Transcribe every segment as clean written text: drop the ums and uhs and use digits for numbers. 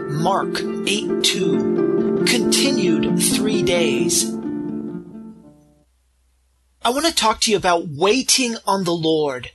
Mark 8:2, continued 3 days. I want to talk to you about waiting on the Lord.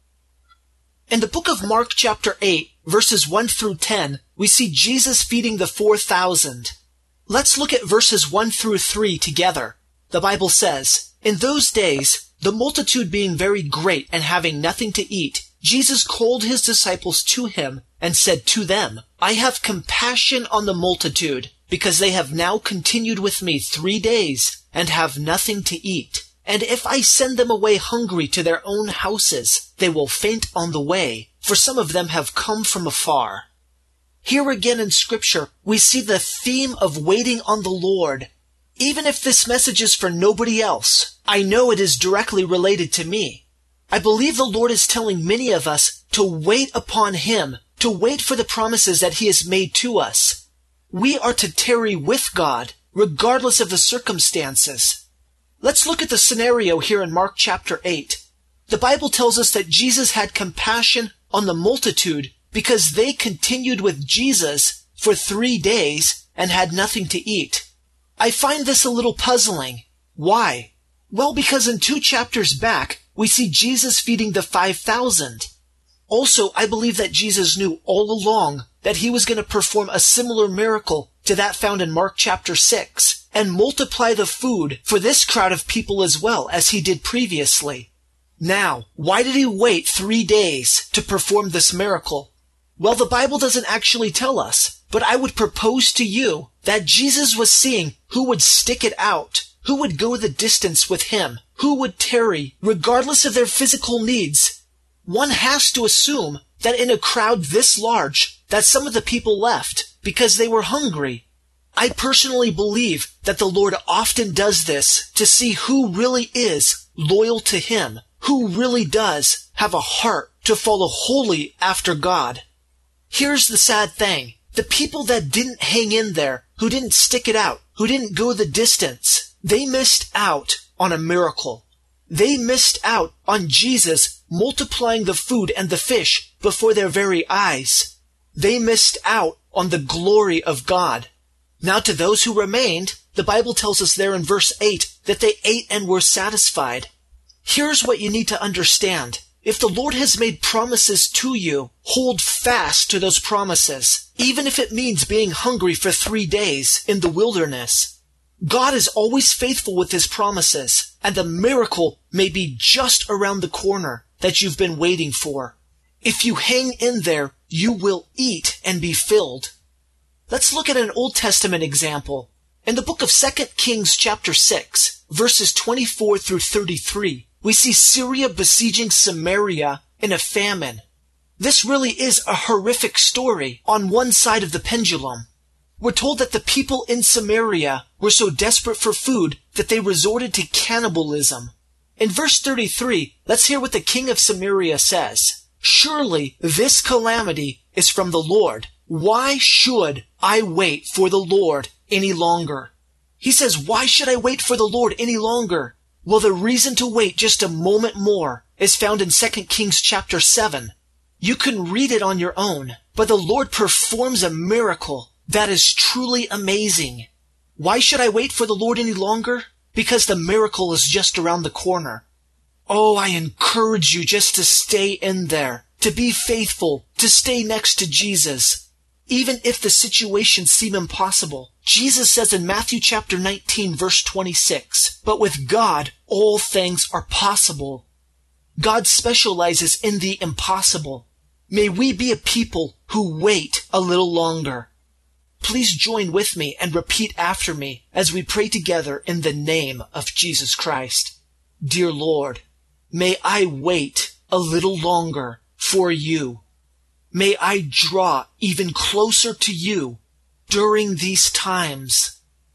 In the book of Mark chapter 8, verses 1 through 10, we see Jesus feeding the 4,000. Let's look at verses 1 through 3 together. The Bible says, "In those days, the multitude being very great and having nothing to eat, Jesus called his disciples to him and said to them, 'I have compassion on the multitude, because they have now continued with me 3 days and have nothing to eat. And if I send them away hungry to their own houses, they will faint on the way, for some of them have come from afar.'" Here again in Scripture, we see the theme of waiting on the Lord. Even if this message is for nobody else, I know it is directly related to me. I believe the Lord is telling many of us to wait upon Him, to wait for the promises that He has made to us. We are to tarry with God, regardless of the circumstances. Let's look at the scenario here in Mark chapter 8. The Bible tells us that Jesus had compassion on the multitude because they continued with Jesus for 3 days and had nothing to eat. I find this a little puzzling. Why? Well, because in 2 chapters back, we see Jesus feeding the 5,000. Also, I believe that Jesus knew all along that he was going to perform a similar miracle to that found in Mark chapter 6 and multiply the food for this crowd of people as well as he did previously. Now, why did he wait 3 days to perform this miracle? Well, the Bible doesn't actually tell us, but I would propose to you that Jesus was seeing who would stick it out, who would go the distance with him, who would tarry regardless of their physical needs. One has to assume that in a crowd this large, that some of the people left because they were hungry. I personally believe that the Lord often does this to see who really is loyal to Him, who really does have a heart to follow wholly after God. Here's the sad thing. The people that didn't hang in there, who didn't stick it out, who didn't go the distance, they missed out on a miracle. They missed out on Jesus multiplying the food and the fish before their very eyes. They missed out on the glory of God. Now to those who remained, the Bible tells us there in verse 8 that they ate and were satisfied. Here's what you need to understand. If the Lord has made promises to you, hold fast to those promises, even if it means being hungry for 3 days in the wilderness. God is always faithful with His promises, and the miracle may be just around the corner that you've been waiting for. If you hang in there, you will eat and be filled. Let's look at an Old Testament example. In the book of 2 Kings chapter 6, verses 24 through 33, we see Syria besieging Samaria in a famine. This really is a horrific story on one side of the pendulum. We're told that the people in Samaria were so desperate for food that they resorted to cannibalism. In verse 33, let's hear what the king of Samaria says. "Surely this calamity is from the Lord. Why should I wait for the Lord any longer?" He says, why should I wait for the Lord any longer? Well, the reason to wait just a moment more is found in 2 Kings chapter 7. You can read it on your own, but the Lord performs a miracle that is truly amazing. Why should I wait for the Lord any longer? Because the miracle is just around the corner. Oh, I encourage you just to stay in there, to be faithful, to stay next to Jesus. Even if the situations seem impossible. Jesus says in Matthew chapter 19, verse 26, "But with God, all things are possible." God specializes in the impossible. May we be a people who wait a little longer. Please join with me and repeat after me as we pray together in the name of Jesus Christ. Dear Lord, may I wait a little longer for you. May I draw even closer to you during these times.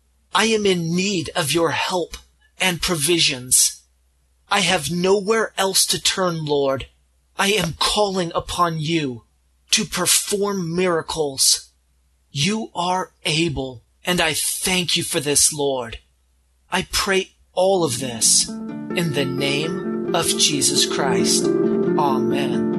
I am in need of your help and provisions. I have nowhere else to turn, Lord. I am calling upon you to perform miracles. You are able, and I thank you for this, Lord. I pray all of this in the name of Jesus Christ. Amen.